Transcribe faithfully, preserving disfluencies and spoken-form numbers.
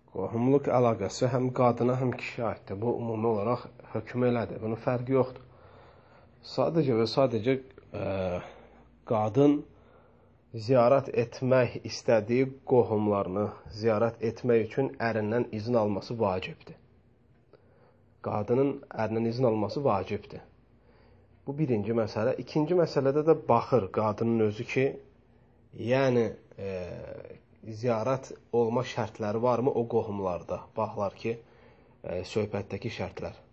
Qohumluq əlaqəsi həm qadına, həm kişiyə aiddir. Bu, ümumi olaraq hökm elədir. Bunun fərqi yoxdur. Sadəcə və sadəcə ə, qadın ziyarət etmək istədiyi qohumlarını ziyarət etmək üçün ərindən izin alması vacibdir. Qadının ərindən izin alması vacibdir. Bu birinci məsələ. İkinci məsələdə də baxır qadının özü ki, yəni e, ziyarət olma şərtləri varmı o qohumlarda? Baxlar ki, e, söhbətdəki şərtlər.